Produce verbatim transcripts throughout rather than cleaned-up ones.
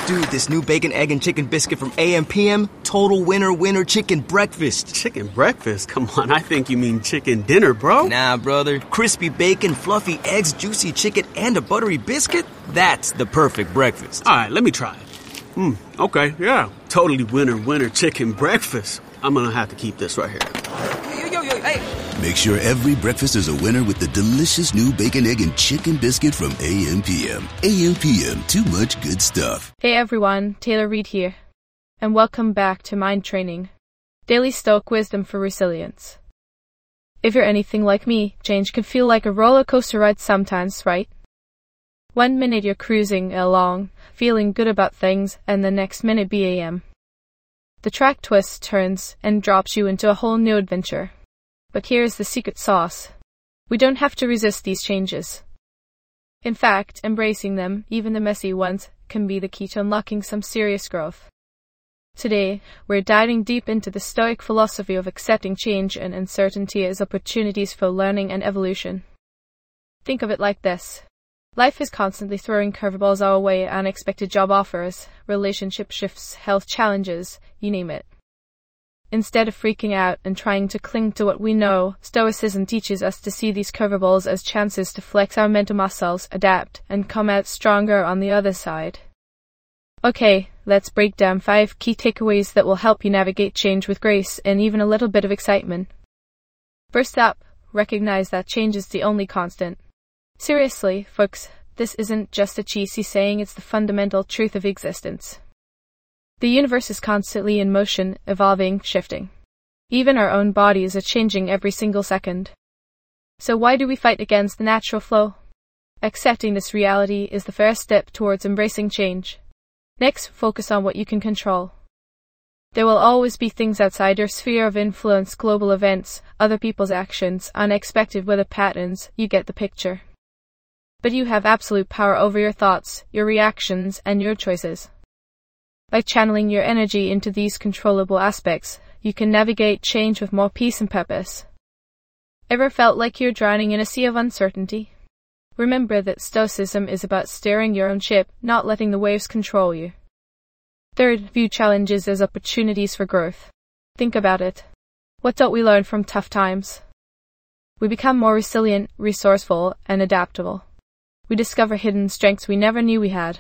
Dude, this new bacon, egg, and chicken biscuit from A M P M, total winner winner chicken breakfast. Chicken breakfast? Come on, I think you mean chicken dinner, bro. Nah, brother. Crispy bacon, fluffy eggs, juicy chicken, and a buttery biscuit? That's the perfect breakfast. All right, let me try it. Hmm, okay, yeah. Totally winner winner chicken breakfast. I'm gonna have to keep this right here. Yo, yo, yo, hey. Make sure every breakfast is a winner with the delicious new bacon, egg, and chicken biscuit from A M P M. A M P M, too much good stuff. Hey everyone, Taylor Reid here, and welcome back to Mind Training, daily Stoic wisdom for resilience. If you're anything like me, change can feel like a roller coaster ride sometimes, right? One minute you're cruising along, feeling good about things, and the next minute bam. The track twists, turns, and drops you into a whole new adventure. But here's the secret sauce. We don't have to resist these changes. In fact, embracing them, even the messy ones, can be the key to unlocking some serious growth. Today, we're diving deep into the Stoic philosophy of accepting change and uncertainty as opportunities for learning and evolution. Think of it like this. Life is constantly throwing curveballs our way, unexpected job offers, relationship shifts, health challenges, you name it. Instead of freaking out and trying to cling to what we know, Stoicism teaches us to see these curveballs as chances to flex our mental muscles, adapt, and come out stronger on the other side. Okay, let's break down five key takeaways that will help you navigate change with grace and even a little bit of excitement. First up, recognize that change is the only constant. Seriously, folks, this isn't just a cheesy saying, it's the fundamental truth of existence. The universe is constantly in motion, evolving, shifting. Even our own bodies are changing every single second. So why do we fight against the natural flow? Accepting this reality is the first step towards embracing change. Next, focus on what you can control. There will always be things outside your sphere of influence, global events, other people's actions, unexpected weather patterns, you get the picture. But you have absolute power over your thoughts, your reactions, and your choices. By channeling your energy into these controllable aspects, you can navigate change with more peace and purpose. Ever felt like you're drowning in a sea of uncertainty? Remember that Stoicism is about steering your own ship, not letting the waves control you. Third, view challenges as opportunities for growth. Think about it. What don't we learn from tough times? We become more resilient, resourceful, and adaptable. We discover hidden strengths we never knew we had.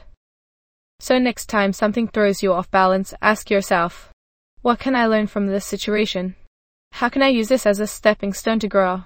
So next time something throws you off balance, ask yourself, what can I learn from this situation? How can I use this as a stepping stone to grow?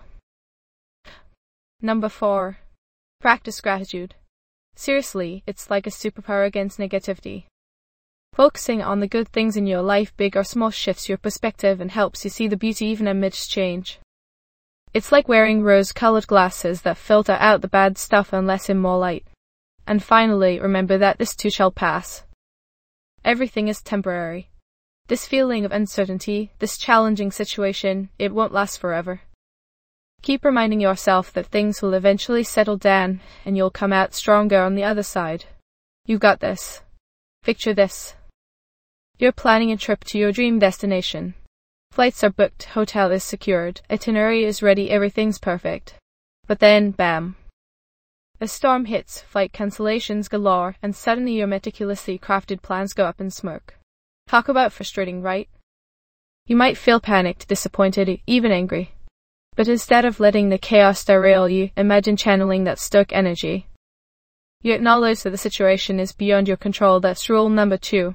Number four. Practice gratitude. Seriously, it's like a superpower against negativity. Focusing on the good things in your life, big or small, shifts your perspective and helps you see the beauty even amidst change. It's like wearing rose-colored glasses that filter out the bad stuff and let in more light. And finally, remember that this too shall pass. Everything is temporary. This feeling of uncertainty, this challenging situation, it won't last forever. Keep reminding yourself that things will eventually settle down and you'll come out stronger on the other side. You've got this. Picture this. You're planning a trip to your dream destination. Flights are booked, hotel is secured, itinerary is ready, everything's perfect. But then, bam. A storm hits, flight cancellations galore, and suddenly your meticulously crafted plans go up in smoke. Talk about frustrating, right? You might feel panicked, disappointed, even angry. But instead of letting the chaos derail you, imagine channeling that Stoic energy. You acknowledge that the situation is beyond your control, that's rule number two.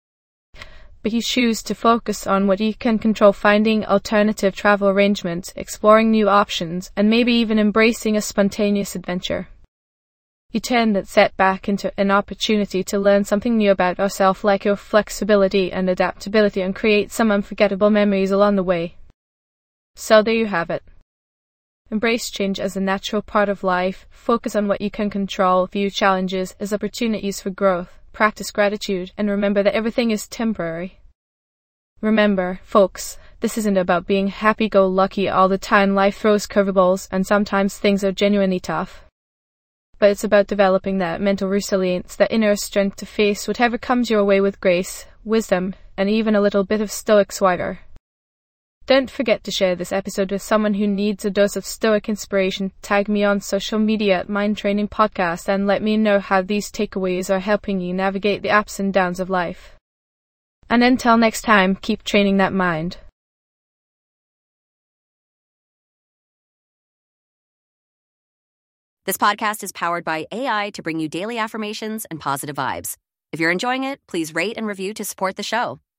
But you choose to focus on what you can control, finding alternative travel arrangements, exploring new options, and maybe even embracing a spontaneous adventure. You turn that setback into an opportunity to learn something new about yourself, like your flexibility and adaptability, and create some unforgettable memories along the way. So there you have it. Embrace change as a natural part of life, focus on what you can control, view challenges as opportunities for growth, practice gratitude, and remember that everything is temporary. Remember, folks, this isn't about being happy-go-lucky all the time. Life throws curveballs, and sometimes things are genuinely tough. But it's about developing that mental resilience, that inner strength to face whatever comes your way with grace, wisdom, and even a little bit of Stoic swagger. Don't forget to share this episode with someone who needs a dose of Stoic inspiration. Tag me on social media at Mind Training Podcast and let me know how these takeaways are helping you navigate the ups and downs of life. And until next time, keep training that mind. This podcast is powered by A I to bring you daily affirmations and positive vibes. If you're enjoying it, please rate and review to support the show.